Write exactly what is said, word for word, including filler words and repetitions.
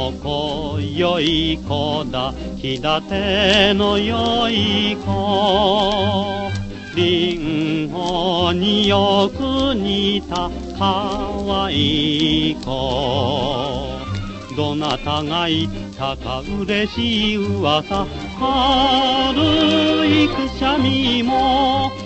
の子よい子だ、気立てのよい子。リンゴによく似たかわいい子。どなたが言ったか嬉しい噂、春いくしゃみも